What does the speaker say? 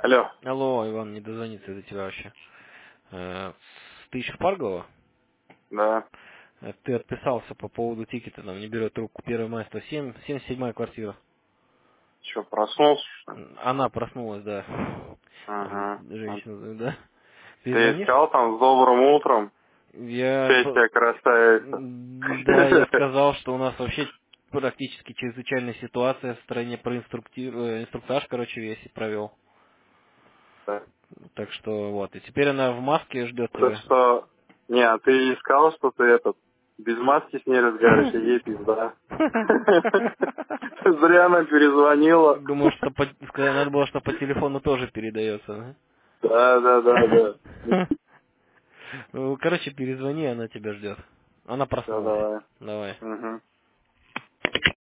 Алло. Алло, Иван, не дозвониться до тебя вообще. Ты еще в Парголово? Да. Ты отписался по поводу тикета, нам не берет трубку 1 мая 107, 77 квартира. Че, проснулся, что ли? Она проснулась, да. Ага. Женщина, да. Ты Перезвонишь? искал там с добрым утром? Я... Петя красавица. Да, я сказал, что у нас вообще практически чрезвычайная ситуация в стране, инструктаж, короче, весь провел. Так Так что вот. И теперь она в маске ждет так тебя. что... Не, а ты искал, что ты без маски с ней разговариваешь, и ей пизда. Зря она перезвонила. Думаю, что надо было, что по телефону тоже передается, Да, да, да, да. да? Ну, короче, перезвони, она тебя ждет. Она Все, проснулась. давай. Давай. Угу.